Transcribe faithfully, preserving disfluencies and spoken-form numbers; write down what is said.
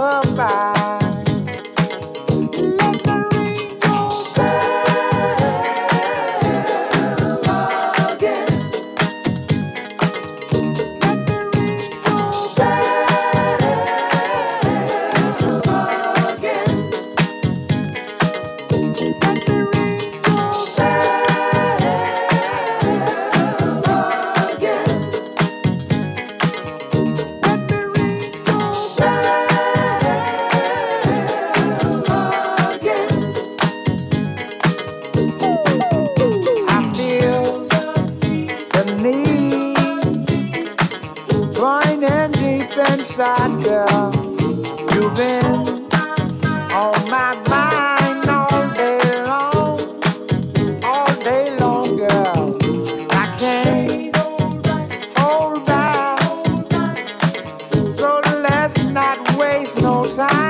come by. Let the rain go down again. Let the rain go down again. Let the rain go down again. Let the rain go down again. I feel the need grinding deep inside, girl. You've been on my mind all day long, all day long, girl. I can't hold back, so let's not waste no time.